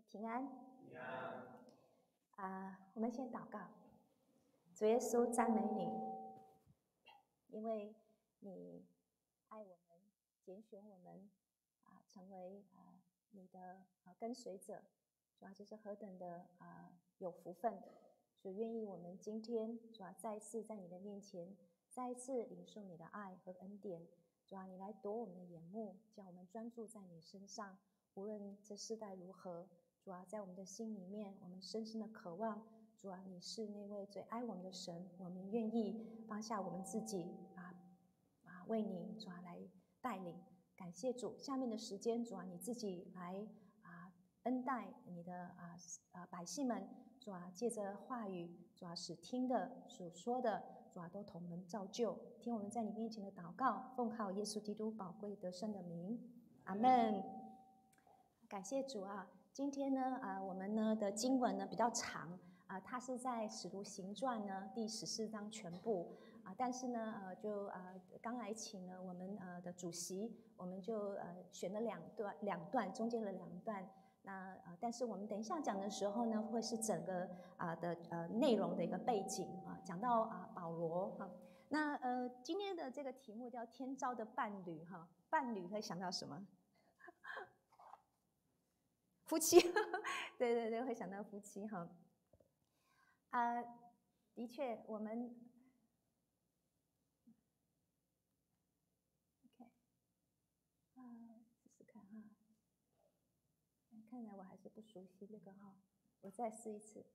平安。我们先祷告。主耶稣，赞美你，因为你爱我们，拣选我们成为你的跟随者。主啊，这是何等的有福分！主愿意我们今天主啊再一次在你的面前，再一次领受你的爱和恩典。主啊，你来夺我们的眼目，叫我们专注在你身上。无论这世代如何，主啊，在我们的心里面，我们深深的渴望，主啊，你是那位最爱我们的神，我们愿意放下我们自己为你主啊来带领。感谢主，下面的时间主啊，你自己来恩待你的百姓们，主啊，借着话语，主啊，使听的所说的，主啊，都同门造就。听我们在你面前的祷告，奉靠耶稣基督宝贵得胜的名，阿们。感谢主啊！今天呢我们呢的经文呢比较长它是在使徒行传呢第14章全部但是呢刚来请了我们的主席，我们就选了两段中间的2段。那但是我们等一下讲的时候呢，会是整个内容的一个背景讲到保罗那今天的这个题目叫天召的伴侣伴侣会想到什么？夫妻对对对，会想到夫妻的确我们OK 试试看看来我还是不熟悉这个我再试一次。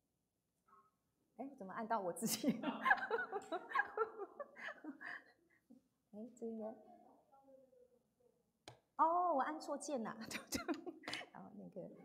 怎么按到我自己这应该我按错键了然后那个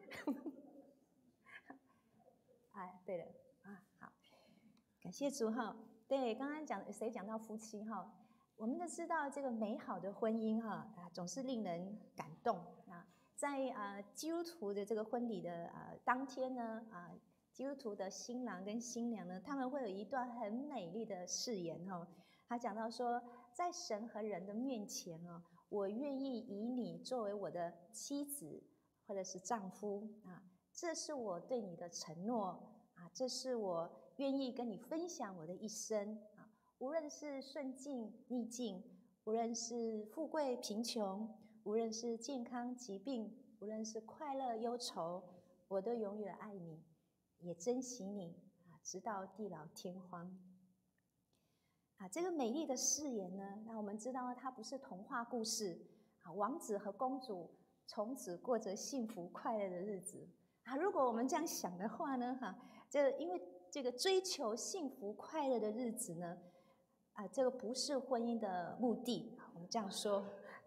对了好，感谢主对，刚刚谁讲到夫妻我们都知道这个美好的婚姻总是令人感动在基督徒的这个婚礼的当天呢基督徒的新郎跟新娘呢，他们会有一段很美丽的誓言他讲到说，在神和人的面前我愿意以你作为我的妻子或者是丈夫这是我对你的承诺这是我愿意跟你分享我的一生无论是顺境逆境，无论是富贵贫穷，无论是健康疾病，无论是快乐忧愁，我都永远爱你，也珍惜你直到地老天荒这个美丽的誓言呢，让我们知道它不是童话故事王子和公主从此过着幸福快乐的日子如果我们这样想的话呢因为这个追求幸福快乐的日子呢这个不是婚姻的目的我们这样说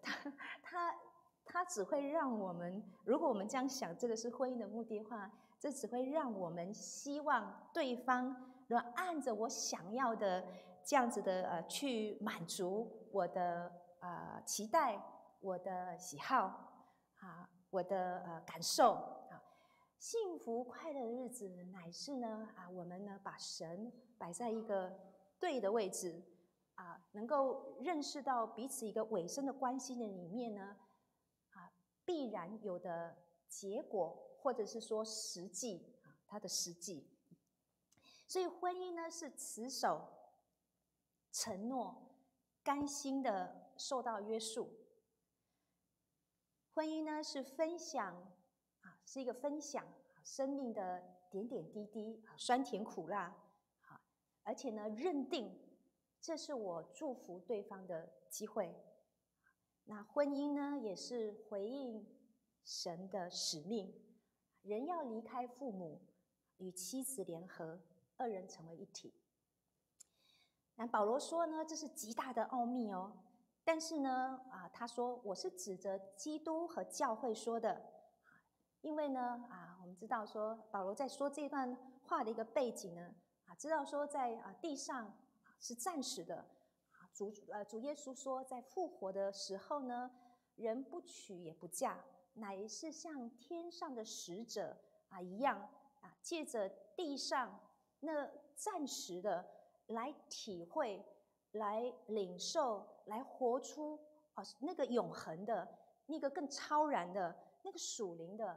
它只会让我们，如果我们这样想这个是婚姻的目的的话，这只会让我们希望对方按着我想要的这样子的去满足我的期待，我的喜好我的感受幸福快乐的日子乃是呢我们呢把神摆在一个对的位置能够认识到彼此一个委身的关系的里面呢必然有的结果，或者是说实际它的实际。所以婚姻呢是持守承诺，甘心的受到约束。婚姻呢是分享是一个分享生命的点点滴滴酸甜苦辣而且呢认定这是我祝福对方的机会。那婚姻呢也是回应神的使命，人要离开父母，与妻子联合，2人成为一体。那保罗说呢，这是极大的奥秘但是呢他说我是指着基督和教会说的因为呢我们知道说保罗在说这段话的一个背景呢知道说在地上是暂时的主耶稣说在复活的时候呢，人不娶也不嫁，乃是像天上的使者一样借着地上那暂时的来体会，来领受，来活出那个永恒的，那个更超然的，那个属灵的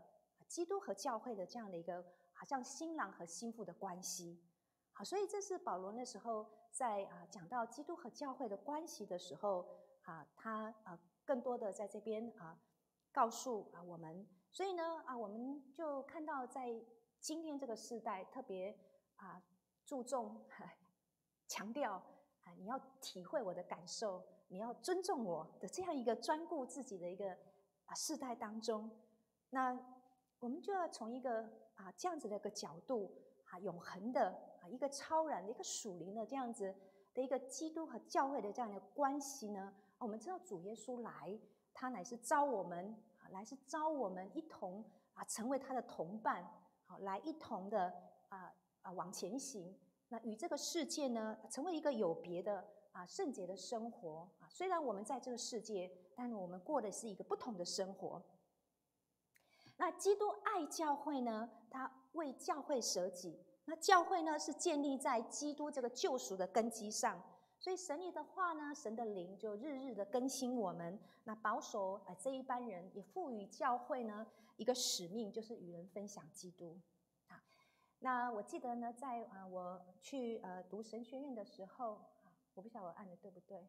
基督和教会的这样的一个好像新郎和新妇的关系。好，所以这是保罗那时候在讲到基督和教会的关系的时候他更多的在这边告诉我们。所以呢我们就看到在今天这个时代特别注重强调你要体会我的感受，你要尊重我的这样一个专顾自己的一个世代当中，那我们就要从一个这样子的一个角度永恒的一个超然的一个属灵的这样子的一个基督和教会的这样的关系呢，我们知道主耶稣来，他乃是招我们一同成为他的同伴，来一同的往前行。那与这个世界呢，成为一个有别的圣洁的生活虽然我们在这个世界，但我们过的是一个不同的生活。那基督爱教会呢，他为教会舍己。那教会呢，是建立在基督这个救赎的根基上。所以神里的话呢，神的灵就日日的更新我们。那保守这一班人，也赋予教会呢一个使命，就是与人分享基督。那我记得呢，在我去读神学院的时候，我不晓得我按的对不对？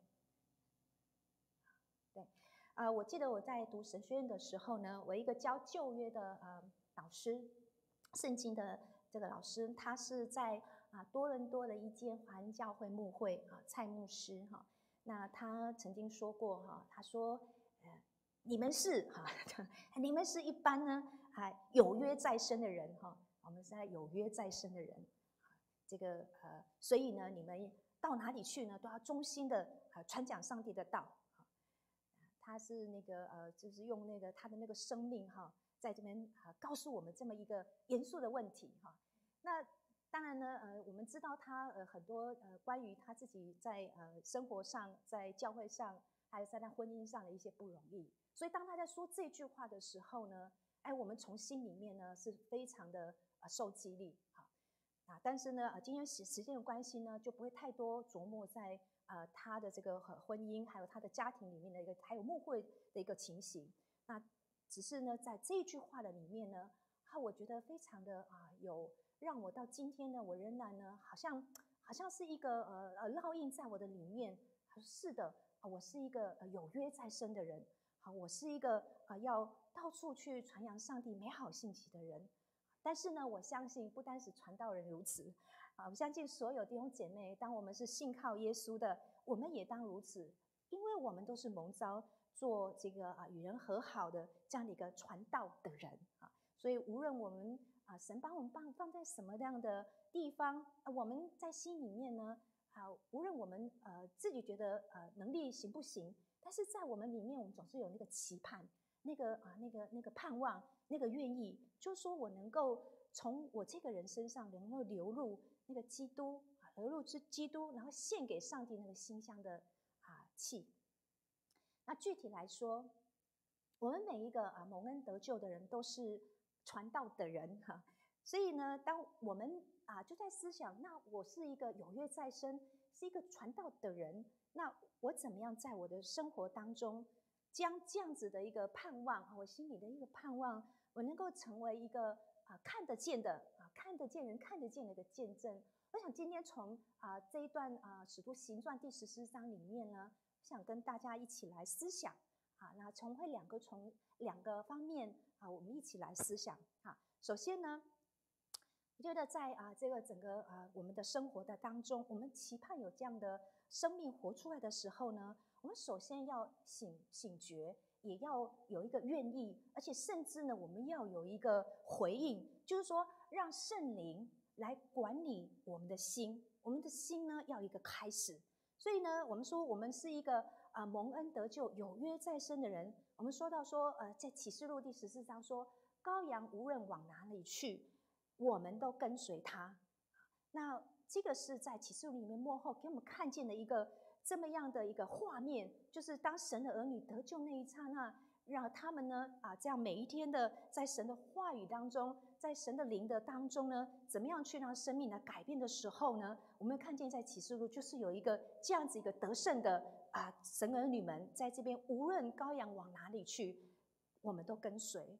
对，我记得我在读神学院的时候呢，我一个教旧约的老师，圣经的这个老师，他是在多伦多的一间华人教会牧会蔡牧师那他曾经说过他说你们是你们是一般呢有约在身的人我们是在有约在身的人，这个所以呢，你们到哪里去呢，都要忠心的传讲上帝的道。他是那个就是用那个他的那个生命在这边告诉我们这么一个严肃的问题那当然呢我们知道他很多关于他自己在生活上，在教会上，还有在他婚姻上的一些不容易。所以当他在说这句话的时候呢，我们从心里面呢是非常的受激励但是呢今天时间的关系呢，就不会太多琢磨在他的这个婚姻，还有他的家庭里面的一个，还有牧会的一个情形。那只是呢，在这一句话的里面呢，我觉得非常的有让我到今天呢，我仍然呢，好像是一个烙印在我的里面。是的我是一个有约在身的人我是一个要到处去传扬上帝美好信息的人。但是呢，我相信不单是传道人如此我相信所有弟兄姐妹，当我们是信靠耶稣的，我们也当如此，因为我们都是蒙召做这个与人和好的这样的一个传道的人所以无论我们神把我们放在什么样的地方我们在心里面呢无论我们自己觉得能力行不行，但是在我们里面，我们总是有那个期盼，那个盼望，那个愿意，就是说我能够从我这个人身上能够流入那个基督流入基督，然后献给上帝那个馨香的气。那具体来说，我们每一个蒙恩得救的人都是传道的人所以呢，当我们就在思想，那我是一个有约在身，是一个传道的人，那我怎么样在我的生活当中将这样子的一个盼望我心里的一个盼望，我能够成为一个看得见的看得见人看得见的一个见证。我想今天从这一段使徒行传第14章里面呢，我想跟大家一起来思想那从两个方面我们一起来思想首先呢，我觉得在这个整个我们的生活的当中，我们期盼有这样的生命活出来的时候呢，我们首先要醒觉，也要有一个愿意，而且甚至呢，我们要有一个回应，就是说让圣灵来管理我们的心，我们的心呢要有一个开始。所以呢，我们说我们是一个蒙恩得救、有约在身的人。我们说到说在启示录第14章说，羔羊无论往哪里去，我们都跟随他。那这个是在启示录里面末后给我们看见的一个这么样的一个画面，就是当神的儿女得救那一刹那，让他们呢这样每一天的在神的话语当中，在神的灵的当中呢，怎么样去让生命来改变的时候呢，我们看见在启示录就是有一个这样子一个得胜的神儿女们在这边，无论羔羊往哪里去，我们都跟随。那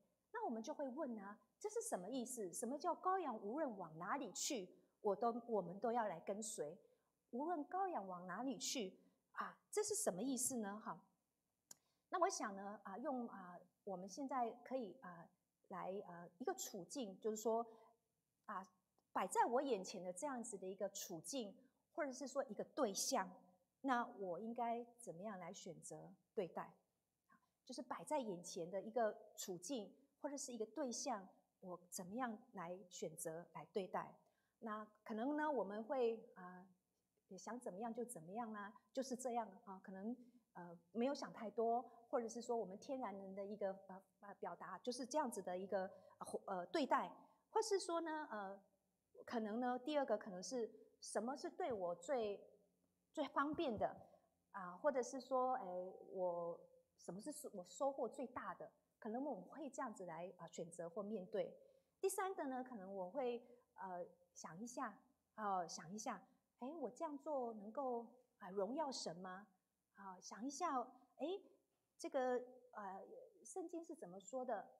我们就会问啊，这是什么意思？什么叫羔羊无论往哪里去，我们都要来跟随？无论羔羊往哪里去啊，这是什么意思呢？哈，那我想呢，我们现在可以来一个处境，就是说摆在我眼前的这样子的一个处境，或者是说一个对象，那我应该怎么样来选择对待？就是摆在眼前的一个处境，或者是一个对象，我怎么样来选择来对待？那可能呢，我们会想怎么样就怎么样啦，就是这样啊，可能没有想太多，或者是说我们天然人的一个表达就是这样子的一个对待，或是说呢可能呢第二个可能是什么是对我最方便的或者是说什么是我收获最大的，可能我们会这样子来选择或面对。第三个呢，可能我会想一下，我这样做能够荣耀神吗？想一下，这个圣经是怎么说的？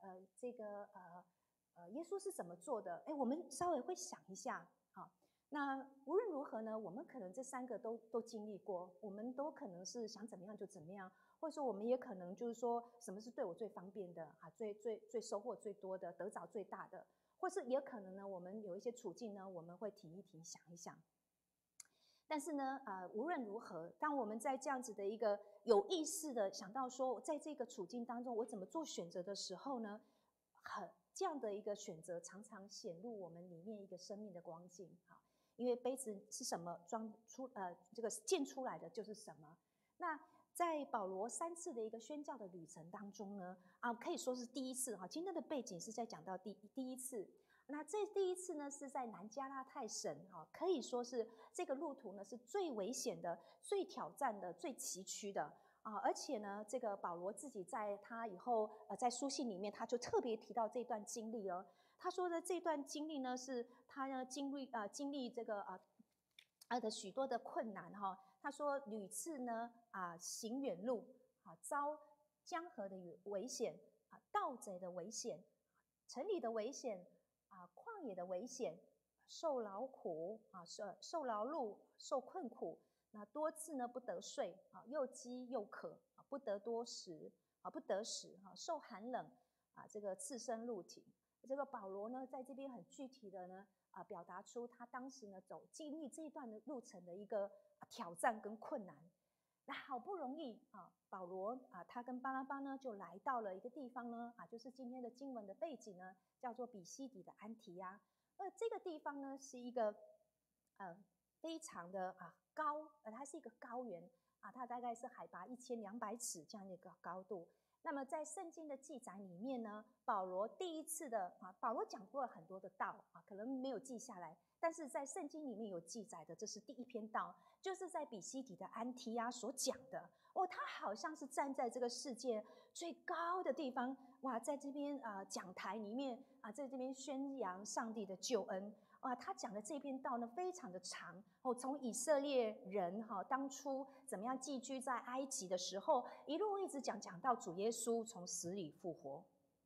耶稣是怎么做的？我们稍微会想一下。那无论如何呢，我们可能这三个都经历过，我们都可能是想怎么样就怎么样，或者说我们也可能就是说什么是对我最方便的最收获最多的，得着最大的，或是也可能呢，我们有一些处境呢，我们会停一停，想一想。但是呢，无论如何，当我们在这样子的一个有意识的想到说，在这个处境当中，我怎么做选择的时候呢，这样的一个选择常常显露我们里面一个生命的光景啊。因为杯子是什么这个溅出来的就是什么。那在保罗3次的一个宣教的旅程当中呢，可以说是第一次哈。今天的背景是在讲到第一次。那这第一次呢，是在南加拉太省可以说是这个路途呢是最危险的、最挑战的、最崎岖的而且呢，这个保罗自己在他以后在书信里面，他就特别提到这段经历哦。他说的这段经历呢，是他呢经历这个的许多的困难哈。他说屡次呢行远路遭江河的危险盗贼的危险、城里的危险旷野的危险，受劳苦受劳碌，受困苦。那多次呢不得睡又饥又渴不得多食不得食受寒冷这个赤身露体。这个保罗呢，在这边很具体的呢表达出他当时呢经历这一段的路程的一个挑战跟困难。那好不容易保罗他跟巴拉巴呢就来到了一个地方呢就是今天的经文的背景呢，叫做比西底的安提亚。这个地方呢是一个非常的高，它是一个高原它大概是海拔1200尺这样的一个高度。那么在圣经的记载里面呢，保罗第一次的保罗讲过了很多的道可能没有记下来，但是在圣经里面有记载的，这是第一篇道，就是在比西底的安提亚所讲的他好像是站在这个世界最高的地方在这边讲台里面在这边宣扬上帝的救恩他讲的这篇道呢非常的长从以色列人当初怎么样寄居在埃及的时候，一路一直讲到主耶稣从死里复活。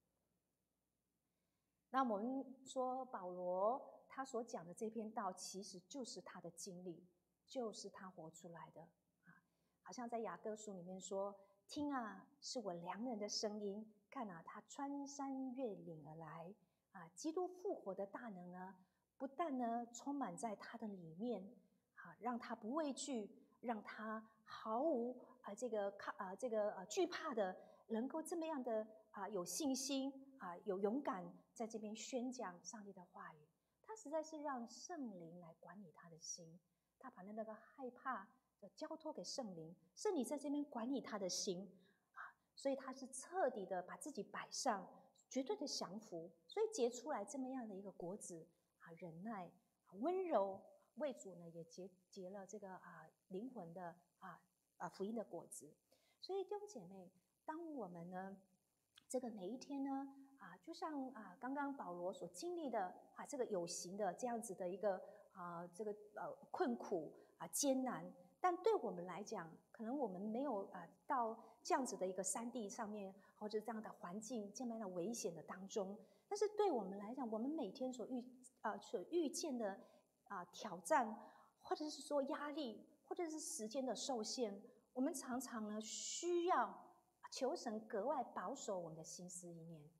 那我们说保罗他所讲的这篇道其实就是他的经历，就是他活出来的好像在雅各书里面说，听是我良人的声音，看他穿山越岭而来基督复活的大能呢，不但呢充满在他的里面让他不畏惧，让他毫无惧怕的，能够这么样的有信心有勇敢，在这边宣讲上帝的话语。他实在是让圣灵来管理他的心，他把那个害怕交托给圣灵，圣灵在这边管理他的心所以他是彻底的把自己摆上，绝对的降服，所以结出来这么样的一个果子忍耐温柔，为主呢也结了这个灵魂的福音的果子。所以弟兄姐妹，当我们呢这个每一天呢就像刚刚保罗所经历的这个有形的这样子的一个这个困苦艰难，但对我们来讲，可能我们没有有到这样子的一个山地上面，或者这样的环境这样的危险的当中，但是对我们来讲，我们每天所遇见的挑战，或者是说压力，或者是时间的受限，我们常常呢需要求神格外保守我们的心思意念。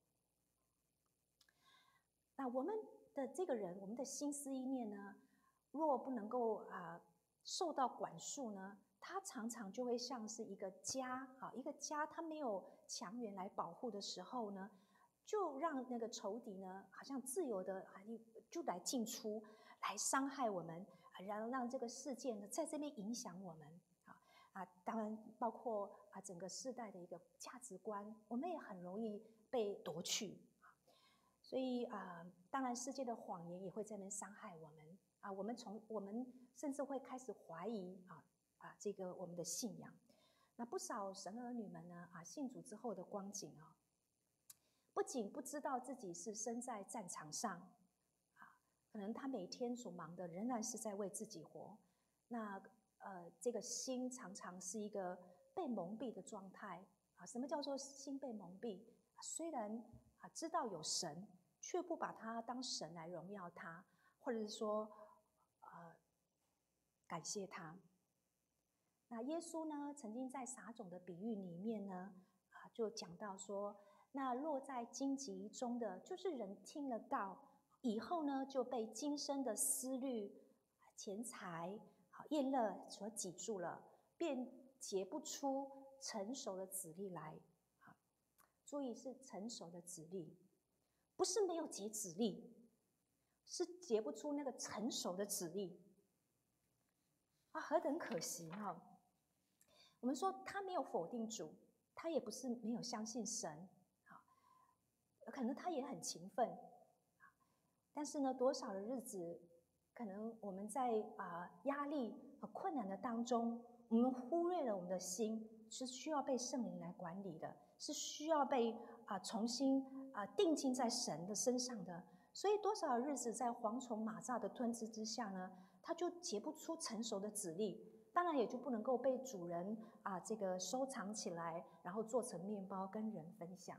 那我们的这个人，我们的心思意念呢，若不能够受到管束呢，它常常就会像是一个家一个家，它没有强援来保护的时候呢，就让那个仇敌呢，好像自由的就来进出，来伤害我们，然后让这个事件呢在这边影响我们当然包括整个世代的一个价值观，我们也很容易被夺去。所以当然世界的谎言也会在那边伤害我们我们甚至会开始怀疑这个我们的信仰。那不少神儿女们呢信主之后的光景不仅不知道自己是身在战场上可能他每天所忙的仍然是在为自己活。那这个心常常是一个被蒙蔽的状态什么叫做心被蒙蔽？虽然知道有神，却不把他当神来荣耀他，或者是说感谢他。那耶稣呢，曾经在撒种的比喻里面呢就讲到说，那落在荆棘中的，就是人听了道以后呢，就被今生的思虑、钱财、厌乐所挤住了，便结不出成熟的子粒来。注意是成熟的子粒，不是没有结子粒，是结不出那个成熟的子粒何等可惜我们说他没有否定主，他也不是没有相信神可能他也很勤奋但是呢，多少的日子，可能我们在压力和困难的当中，我们忽略了我们的心是需要被圣灵来管理的，是需要被重新定睛在神的身上的。所以多少的日子在蝗虫蚂蚱的吞吃之下呢，它就结不出成熟的子粒，当然也就不能够被主人这个收藏起来，然后做成面包跟人分享。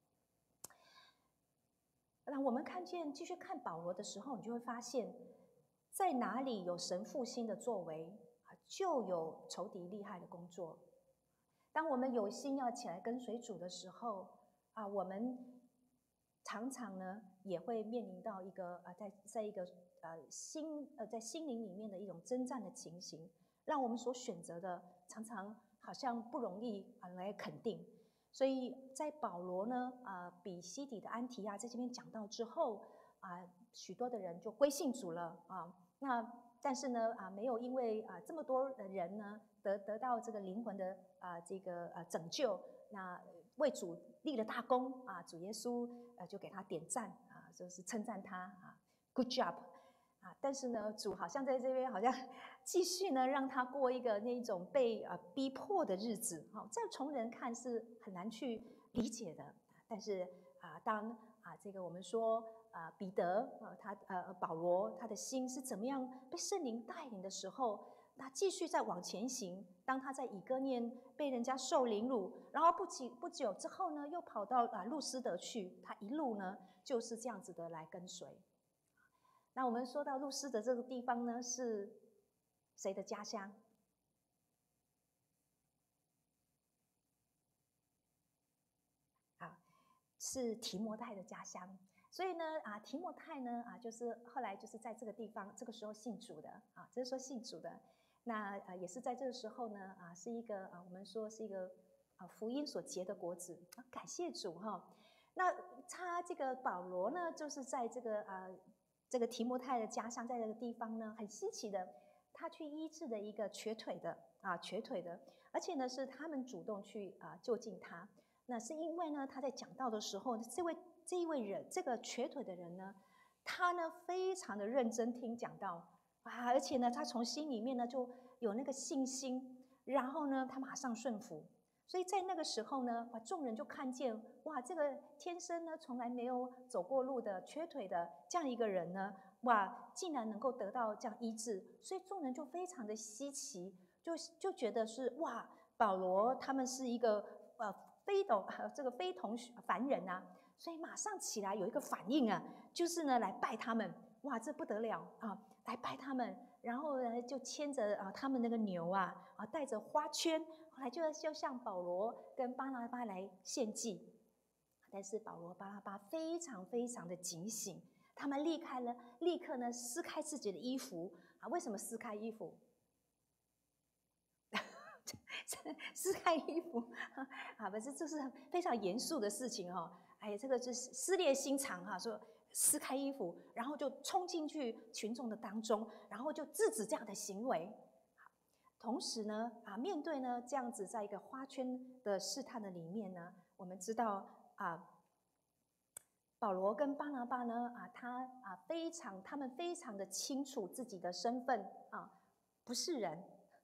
那我们继续看保罗的时候，你就会发现，在哪里有神复兴的作为就有仇敌厉害的工作。当我们有心要起来跟随主的时候我们常常呢也会面临到一个在一个在心灵里面的一种征战的情形，让我们所选择的常常好像不容易来肯定。所以在保罗呢比西底的安提亚在这边讲到之后许多的人就归信主了那但是呢没有因为这么多的人呢得到这个灵魂的这个拯救，那为主立了大功主耶稣就给他点赞就是称赞他good job但是呢主好像在这边好像继续呢让他过一个那种被逼迫的日子这样从人看是很难去理解的。但是当这个我们说彼得保罗他的心是怎么样被圣灵带领的时候，他继续在往前行。当他在以哥念被人家受凌辱，然后不久之后呢又跑到路斯德去，他一路呢就是这样子的来跟随。那我们说到路斯德这个地方呢，是谁的家乡？是提摩太的家乡。所以呢提摩太呢就是后来就是在这个地方，这个时候信主的这是说信主的。那也是在这个时候呢是一个我们说是一个福音所结的果子感谢主那他这个保罗呢，就是在这个提摩太的家乡，在这个地方呢，很稀奇的，他去医治的一个瘸腿的而且呢是他们主动去就近他。那是因为呢他在讲道的时候，这一位人，这个瘸腿的人呢，他呢非常的认真听讲道而且呢他从心里面呢就有那个信心，然后呢他马上顺服。所以在那个时候呢众人就看见哇，这个天生呢从来没有走过路的瘸腿的这样一个人呢哇，竟然能够得到这样医治，所以众人就非常的稀奇，就觉得是哇， 保罗他们是一个非同凡人啊，所以马上起来有一个反应啊，就是呢来拜他们。哇，这不得了啊！来拜他们，然后呢就牵着他们那个牛带着花圈，后来就向保罗跟巴拿巴来献祭。但是保罗巴拿巴非常非常的警醒，他们立刻呢撕开自己的衣服啊！为什么撕开衣服？撕开衣服啊，不是，这是非常严肃的事情哦。哎，这个就是撕裂心肠哈，说撕开衣服，然后就冲进去群众的当中，然后就制止这样的行为。同时呢，面对呢这样子在一个花圈的试探的里面呢，我们知道保罗跟巴拿巴呢他们非常的清楚自己的身份不是人。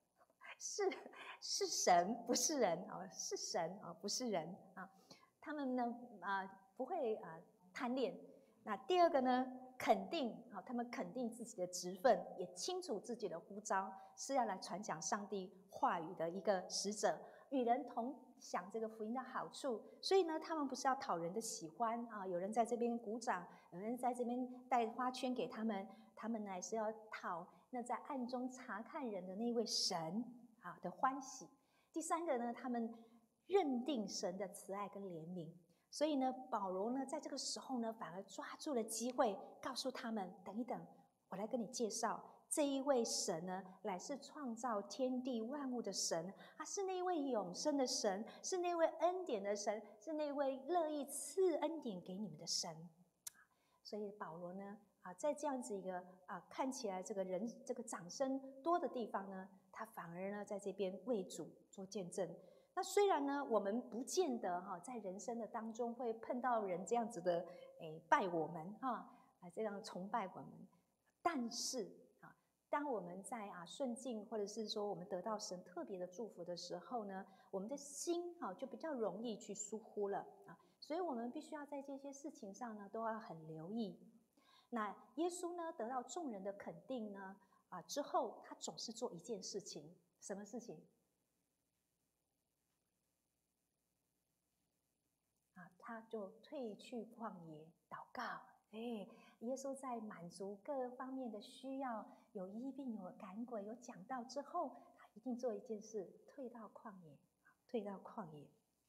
是神，不是人是神不是人他们呢不会贪恋。那第二个呢，肯定他们肯定自己的职分，也清楚自己的呼召是要来传讲上帝话语的一个使者，与人同享这个福音的好处。所以呢，他们不是要讨人的喜欢有人在这边鼓掌，有人在这边带花圈给他们，他们呢是要讨那在暗中查看人的那位神的欢喜。第三个呢，他们认定神的慈爱跟怜悯。所以呢，保罗呢在这个时候呢，反而抓住了机会，告诉他们：等一等，我来跟你介绍这一位神呢，乃是创造天地万物的神，他是那位永生的神，是那位恩典的神，是那位乐意赐恩典给你们的神。所以保罗呢在这样子一个看起来这个掌声多的地方呢，他反而呢在这边为主做见证。那虽然呢我们不见得在人生的当中会碰到人这样子的拜我们这样崇拜我们，但是当我们在顺境，或者是说我们得到神特别的祝福的时候呢，我们的心就比较容易去疏忽了所以我们必须要在这些事情上呢都要很留意。那耶稣呢得到众人的肯定呢之后，他总是做一件事情。什么事情他就退去旷野祷告。耶稣在满足各方面的需要，有医病，有赶鬼，有讲道之后，他一定做一件事，退到旷野。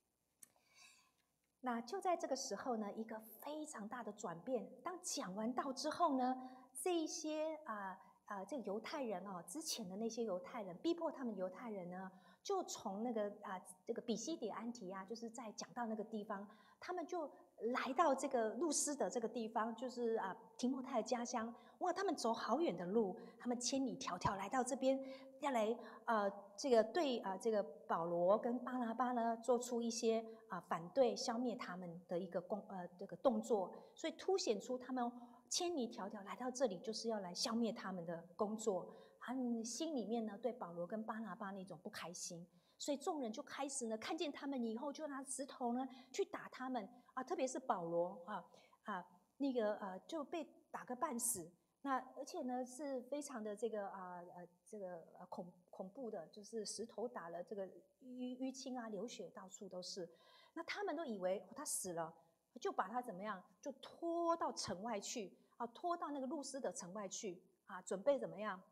那就在这个时候呢，一个非常大的转变。当讲完道之后呢，这一些这个犹太人之前的那些犹太人逼迫他们犹太人呢，就从那个这个比西底安提亚，就是在讲道那个地方，他们就来到这个路斯的这个地方，就是提摩太的家乡。哇，他们走好远的路，他们千里迢迢来到这边，要来这个对这个保罗跟巴拿巴呢做出一些反对消灭他们的一个这个动作，所以凸显出他们千里迢迢来到这里，就是要来消灭他们的工作。他们心里面呢对保罗跟巴拿巴那种不开心，所以众人就开始呢看见他们以后，就拿石头呢去打他们特别是保罗那个就被打个半死。那而且呢是非常的这个恐怖的，就是石头打了这个淤青流血到处都是。那他们都以为他死了，就把他怎么样，就拖到城外去拖到那个路斯的城外去准备怎么样？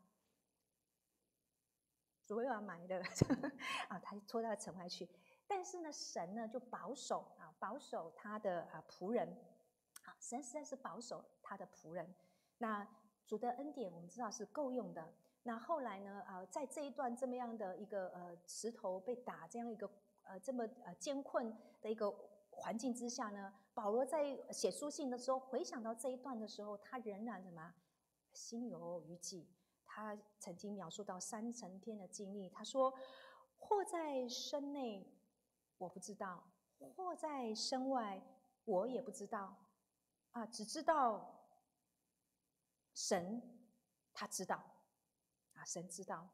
准备要埋的他拖到城外去。但是呢，神呢就保守他的仆人神实在是保守他的仆人。那主的恩典我们知道是够用的。那后来呢在这一段这么样的一个石头被打这样一个这么艰困的一个环境之下呢，保罗在写书信的时候回想到这一段的时候，他仍然什么心有余悸。他曾经描述到3层天的经历，他说或在身内我不知道，或在身外我也不知道只知道神他知道神知道。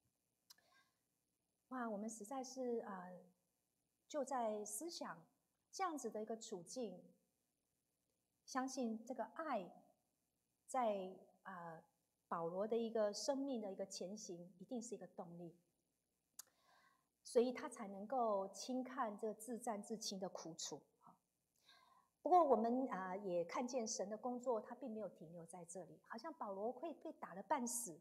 哇，我们实在是就在思想这样子的一个处境，相信这个爱在保罗的一个生命的一个前行，一定是一个动力。 所以他才能够轻看这自战自清的苦楚。不过我们也看见神的工作，他并没有停留在这里，好像保罗会被打得半死，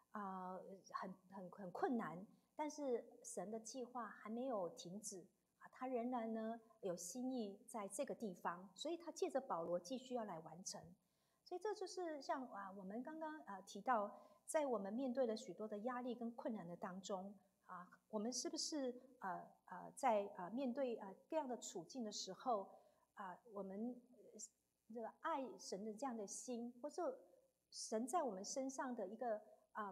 很困难，但是神的计划还没有停止，他仍然呢有心意在这个地方，所以他借着保罗继续要来完成。所以这就是像我们刚刚提到，在我们面对了许多的压力跟困难的当中我们是不是在面对各样的处境的时候我们这个爱神的这样的心，或者神在我们身上的一个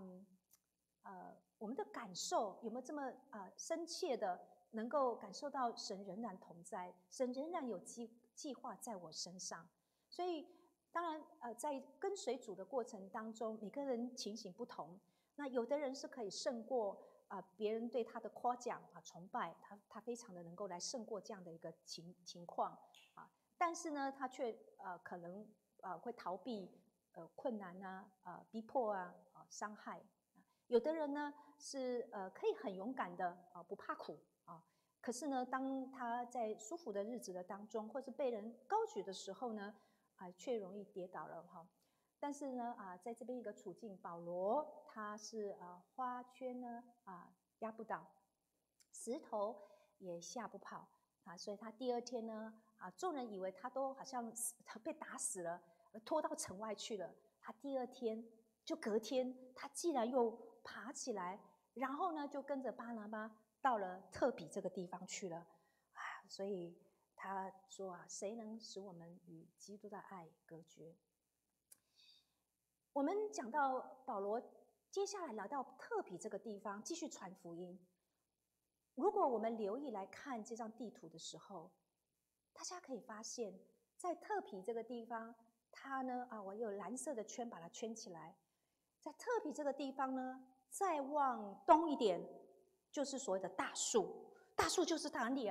我们的感受有没有这么深切的能够感受到神仍然同在，神仍然有计划在我身上。所以当然在跟随主的过程当中，每个人情形不同，那有的人是可以胜过别人对他的夸奖崇拜，他非常的能够来胜过这样的一个情况但是呢他却可能会逃避困难逼迫伤害。有的人呢是可以很勇敢的不怕苦可是呢当他在舒服的日子的当中，或是被人高举的时候呢却容易跌倒了但是呢在这边一个处境，保罗他是花圈呢压不倒，石头也吓不跑所以他第二天呢众人以为他都好像被打死了，拖到城外去了。他第二天就隔天，他既然又爬起来，然后呢就跟着巴拿巴到了特比这个地方去了所以他说谁能使我们与基督的爱隔绝？我们讲到保罗接下来来到特比这个地方继续传福音。如果我们留意来看这张地图的时候，大家可以发现在特比这个地方，它呢我有蓝色的圈把它圈起来，在特比这个地方呢，再往东一点就是所谓的大树。大树就是哪里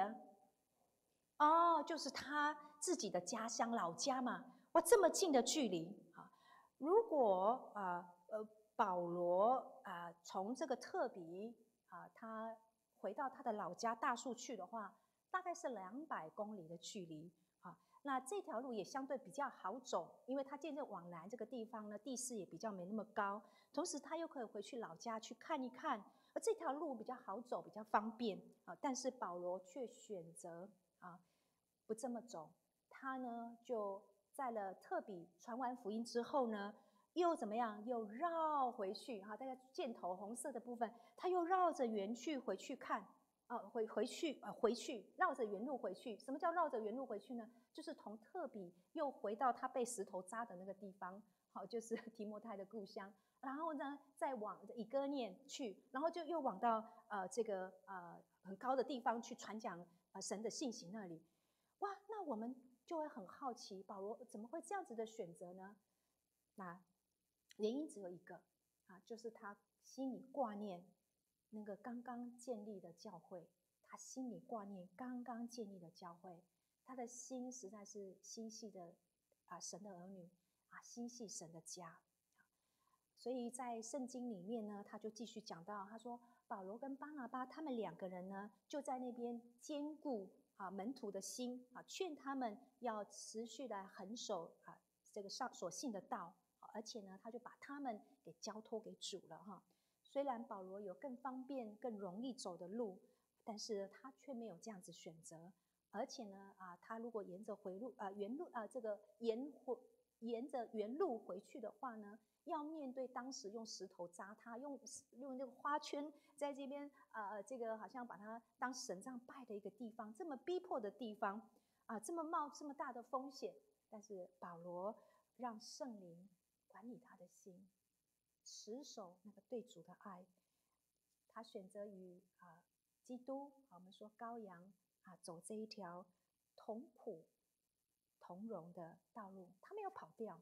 就是他自己的家乡老家嘛。哇，这么近的距离如果保罗从这个特比他回到他的老家大树去的话，大概是200公里的距离那这条路也相对比较好走，因为他渐渐往南这个地方呢，地势也比较没那么高，同时他又可以回去老家去看一看，而这条路比较好走，比较方便但是保罗却选择不这么走。他呢就在了特比传完福音之后呢，又怎么样？又绕回去大概箭头红色的部分，他又绕着园区回去看回去绕着原路回去。什么叫绕着原路回去呢？就是从特比又回到他被石头扎的那个地方就是提摩太的故乡，然后呢再往以哥念去，然后就又往到这个很高的地方去传讲神的信息那里。哇，那我们就会很好奇，保罗怎么会这样子的选择呢？那原因只有一个就是他心里挂念那个刚刚建立的教会，他心里挂念刚刚建立的教会，他的心实在是心系的神的儿女心系神的家。所以在圣经里面呢，他就继续讲到，他说保罗跟巴拿巴他们2个人呢，就在那边兼顾门徒的心劝他们要持续的恒守这个所信的道而且呢，他就把他们给交托给主了虽然保罗有更方便、更容易走的路，但是他却没有这样子选择。而且呢他如果沿着原路这个沿着原路回去的话呢，要面对当时用石头扎他，用那个花圈在这边这个好像把他当神这样拜的一个地方，这么逼迫的地方这么冒这么大的风险，但是保罗让圣灵管理他的心，持守那个对主的爱，他选择与基督我们说羔羊走这一条同苦同荣的道路，他没有跑掉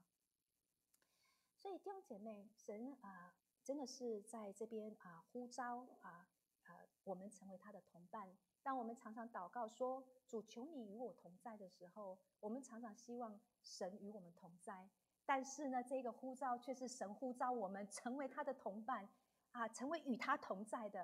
所以弟兄姐妹，神真的是在这边呼召我们成为他的同伴。当我们常常祷告说主求你与我同在的时候，我们常常希望神与我们同在，但是呢这个呼召却是神呼召我们成为他的同伴成为与他同在的。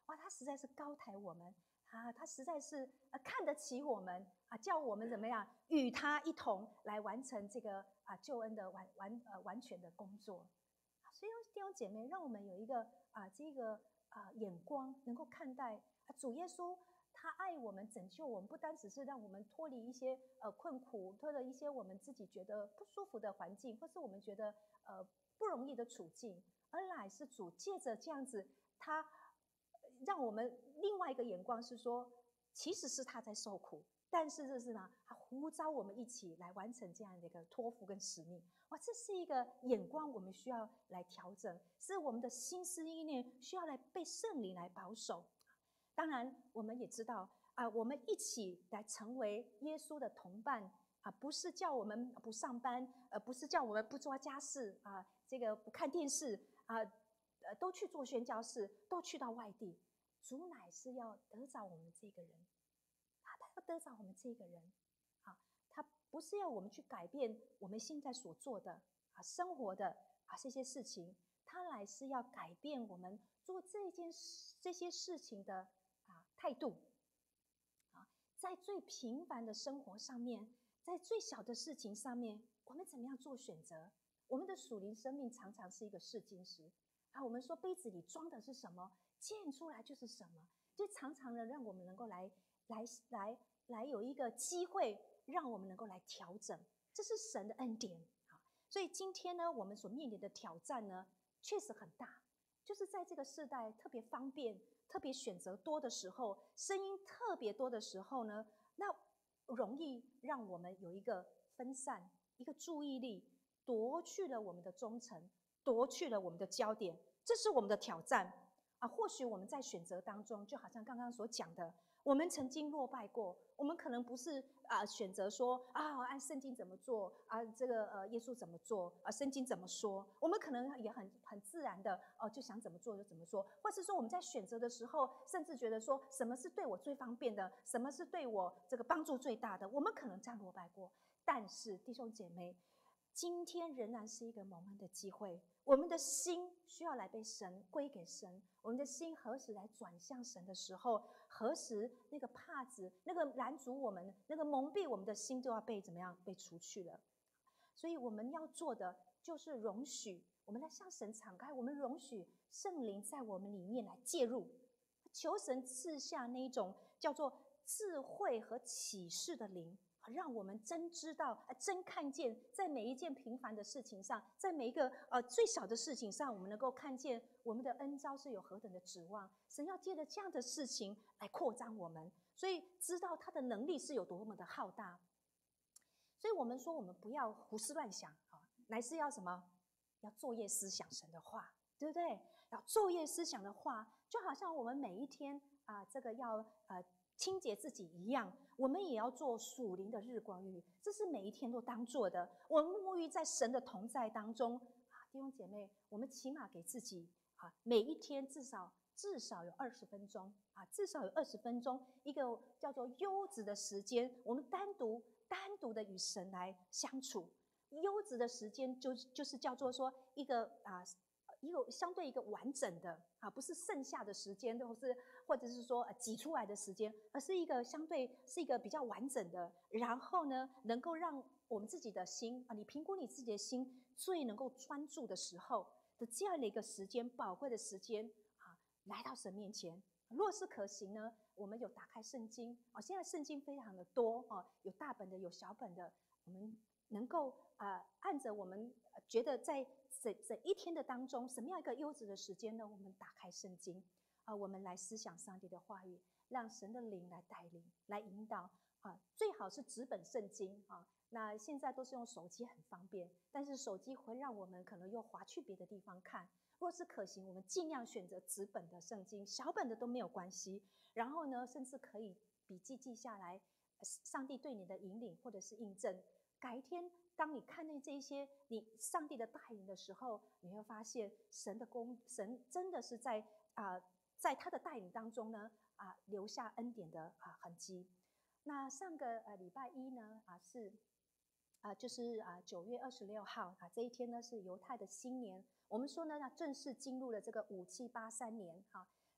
哇，他实在是高抬我们啊，他实在是看得起我们啊，叫我们怎么样与他一同来完成这个救恩的完全的工作。所以弟兄姐妹，让我们有一个这个眼光，能够看待主耶稣他爱我们、拯救我们，不单只是让我们脱离一些困苦，脱离一些我们自己觉得不舒服的环境，或是我们觉得不容易的处境，而乃是主借着这样子，他让我们另外一个眼光是说，其实是他在受苦，但是这是呢，他呼召我们一起来完成这样的一个托付跟使命。哇，这是一个眼光，我们需要来调整，是我们的心思意念需要来被圣灵来保守。当然，我们也知道我们一起来成为耶稣的同伴不是叫我们不上班，不是叫我们不做家事这个不看电视都去做宣教士，都去到外地。主乃是要得着我们这个人他要得着我们这个人他不是要我们去改变我们现在所做的生活的这些事情，他乃是要改变我们做这些事情的态度在最平凡的生活上面，在最小的事情上面，我们怎么样做选择？我们的属灵生命常常是一个试金石我们说杯子里装的是什么，溅出来就是什么，就常常的让我们能够来有一个机会，让我们能够来调整，这是神的恩典所以今天呢，我们所面临的挑战呢，确实很大，就是在这个世代特别方便、特别选择多的时候，声音特别多的时候呢，那容易让我们有一个分散、一个注意力，夺去了我们的忠诚，夺去了我们的焦点，这是我们的挑战或许我们在选择当中，就好像刚刚所讲的，我们曾经落败过，我们可能不是选择说按圣经怎么做这个耶稣怎么做圣经怎么说，我们可能也很自然的就想怎么做就怎么做，或是说我们在选择的时候，甚至觉得说什么是对我最方便的，什么是对我这个帮助最大的，我们可能这样落败过。但是弟兄姐妹，今天仍然是一个蒙恩的机会，我们的心需要来被神归给神，我们的心何时来转向神的时候，何时那个帕子，那个拦阻我们，那个蒙蔽我们的心就要被怎么样被除去了。所以我们要做的就是容许我们来向神敞开，我们容许圣灵在我们里面来介入，求神赐下那一种叫做智慧和启示的灵，让我们真知道真看见，在每一件平凡的事情上，在每一个最小的事情上，我们能够看见我们的恩召是有何等的指望。神要借着这样的事情来扩张我们，所以知道他的能力是有多么的浩大。所以我们说，我们不要胡思乱想乃是要什么？要昼夜思想神的话，对不对？要昼夜思想的话，就好像我们每一天这个要清洁自己一样，我们也要做属灵的日光浴，这是每一天都当做的。我们沐浴在神的同在当中弟兄姐妹，我们起码给自己每一天至少有20分钟至少有20分钟，一个叫做优质的时间，我们单独的与神来相处。优质的时间就是叫做说一个相对一个完整的不是剩下的时间，或者是说挤出来的时间，而是一个相对是一个比较完整的，然后呢能够让我们自己的心你评估你自己的心最能够专注的时候的这样的一个时间，宝贵的时间来到神面前。若是可行呢，我们有打开圣经现在圣经非常的多有大本的有小本的，我们能够按着我们觉得在这一天的当中，什么样一个优质的时间呢？我们打开圣经我们来思想上帝的话语，让神的灵来带领来引导最好是纸本圣经那现在都是用手机很方便，但是手机会让我们可能又滑去别的地方看。若是可行，我们尽量选择纸本的圣经，小本的都没有关系。然后呢，甚至可以笔记下来上帝对你的引领或者是印证。改天当你看见这一些你上帝的带领的时候，你会发现神真的是在他的带领当中呢留下恩典的痕迹。那上个礼拜一呢就是9月26号这一天呢是犹太的新年。我们说呢正式进入了这个5783年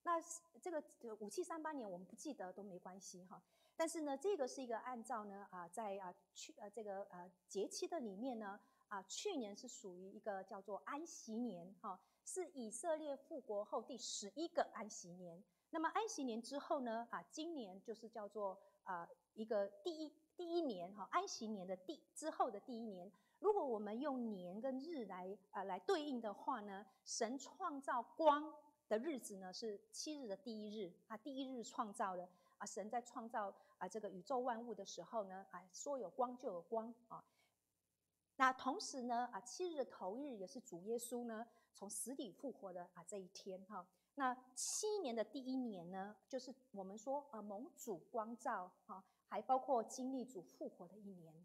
那这个5738年我们不记得都没关系哈。但是呢，这个是一个按照呢在这个节期的里面呢去年是属于一个叫做安息年哈，是以色列复国后第11个安息年。那么安息年之后呢今年就是叫做一个第一年哈，安息年的之后的第一年。如果我们用年跟日来对应的话呢，神创造光的日子呢是7日的第1日第一日创造了神在创造这个宇宙万物的时候呢说有光就有光那同时呢7日的头1日也是主耶稣呢从死里复活的这一天哈。那7年的第1年呢，就是我们说蒙主光照还包括经历主复活的一年。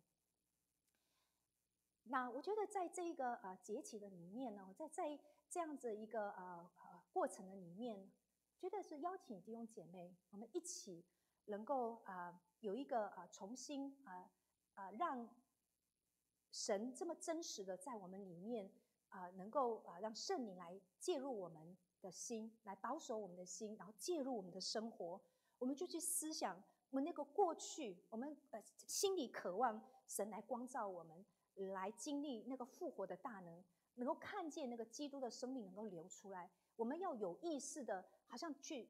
那我觉得在这个节期的里面呢，在这样子一个过程的里面，觉得是邀请弟兄姐妹，我们一起能够有一个重新让神这么真实的在我们里面能够让圣灵来介入我们的心，来保守我们的心，然后介入我们的生活，我们就去思想我们那个过去，我们心里渴望神来光照我们。来经历那个复活的大能，能够看见那个基督的生命能够流出来。我们要有意识的，好像去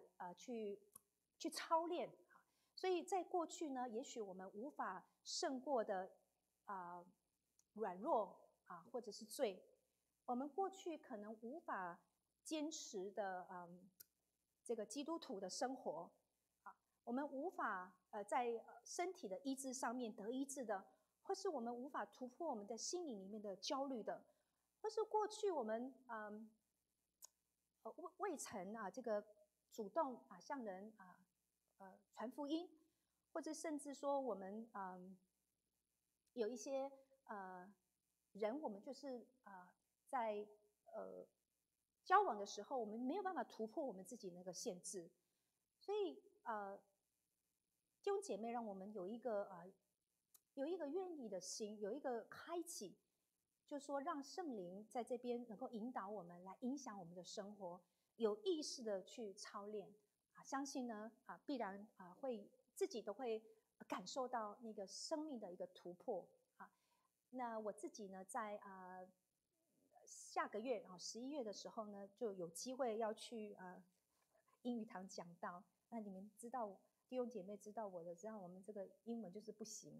操练。所以在过去呢，也许我们无法胜过的软弱或者是罪，我们过去可能无法坚持的这个基督徒的生活我们无法在身体的医治上面得医治的。或是我们无法突破我们的心灵里面的焦虑的，或是过去我们未曾这个主动向人传福音，或者甚至说我们有一些人，我们就是在交往的时候，我们没有办法突破我们自己那个限制，所以弟兄姐妹，让我们有一个愿意的心，有一个开启，就是说让圣灵在这边能够引导我们，来影响我们的生活，有意识的去操练相信呢必然会自己都会感受到那个生命的一个突破那我自己呢，在下个月11月的时候呢，就有机会要去英语堂讲道。那你们知道，弟兄姐妹知道我的，知道我们这个英文就是不行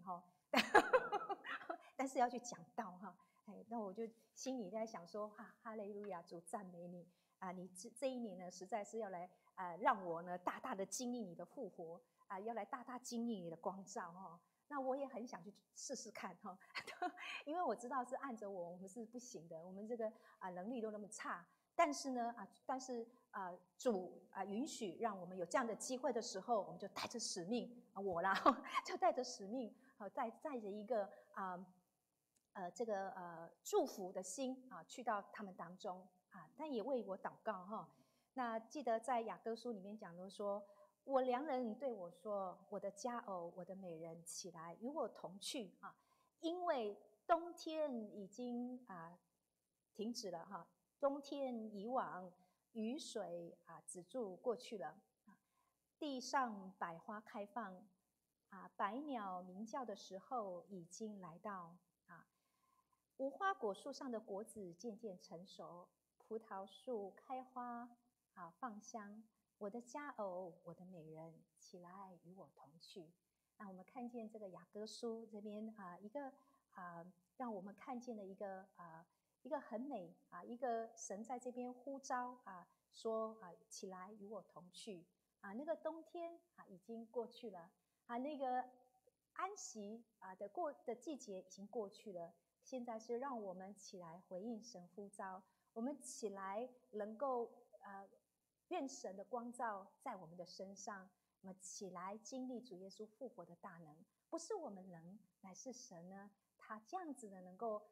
但是要去讲道那我就心里在想说哈利路亚，主赞美你你这一年呢，实在是要来让我呢大大的经历你的复活要来大大经历你的光照那我也很想去试试看因为我知道是按着我们是不行的，我们这个能力都那么差。但是呢主允许让我们有这样的机会的时候，我们就带着使命我啦就带着使命带着一个这个祝福的心去到他们当中但也为我祷告那记得在雅歌书里面讲的说，我良人对我说，我的佳偶，我的美人，起来与我同去因为冬天已经停止了冬天以往，雨水止住过去了地上百花开放百鸟鸣叫的时候已经来到无花果树上的果子渐渐成熟，葡萄树开花放香。我的佳偶，我的美人，起来与我同去。那我们看见这个雅歌书这边一个让我们看见的一个很美一个神在这边呼召说起来与我同去那个冬天已经过去了那个安息的季节已经过去了。现在是让我们起来回应神呼召，我们起来能够愿神的光照在我们的身上，我们起来经历主耶稣复活的大能，不是我们能，乃是神呢，他这样子的能够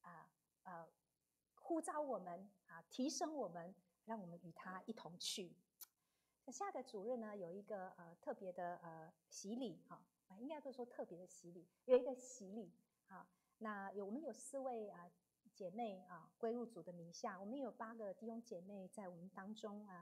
呼召我们提升我们，让我们与他一同去。那下个主日呢，有一个特别的洗礼应该都说特别的洗礼，有一个洗礼那我们有4位姐妹归入主的名下，我们有8个弟兄姐妹在我们当中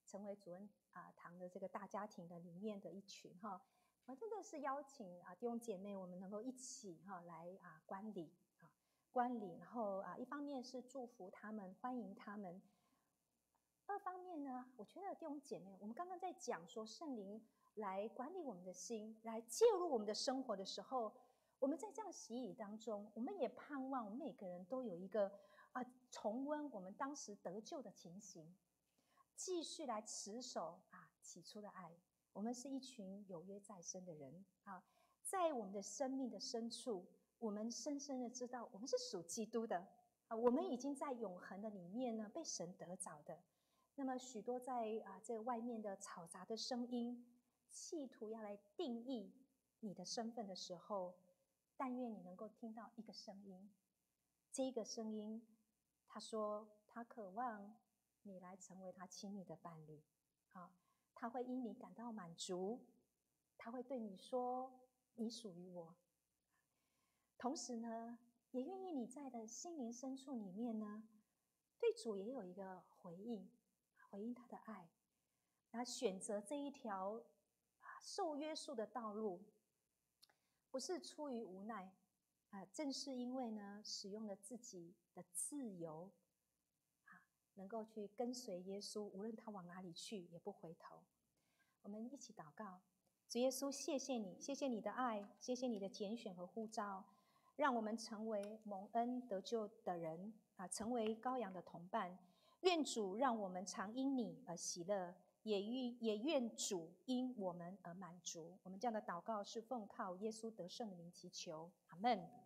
成为主恩堂的这个大家庭的里面的一群哈。我真的是邀请弟兄姐妹，我们能够一起来观礼观礼，然后一方面是祝福他们，欢迎他们；二方面呢，我觉得弟兄姐妹，我们刚刚在讲说圣灵来管理我们的心，来介入我们的生活的时候，我们在这样洗礼当中，我们也盼望我们每个人都有一个重温我们当时得救的情形，继续来持守起初的爱。我们是一群有约在身的人在我们的生命的深处，我们深深的知道我们是属基督的我们已经在永恒的里面呢被神得着的。那么许多在这外面的嘈杂的声音，企图要来定义你的身份的时候，但愿你能够听到一个声音，这个声音他说他渴望你来成为他亲密的伴侣他会因你感到满足，他会对你说你属于我，同时呢也愿意你在的心灵深处里面呢对主也有一个回应他的爱，然后选择这一条受约束的道路，不是出于无奈正是因为呢使用了自己的自由能够去跟随耶稣，无论他往哪里去也不回头。我们一起祷告。主耶稣，谢谢你，谢谢你的爱，谢谢你的拣选和呼召，让我们成为蒙恩得救的人成为羔羊的同伴。愿主让我们常因你而喜乐，也愿主因我们而满足。我们这样的祷告是奉靠耶稣得胜的名祈求，阿们。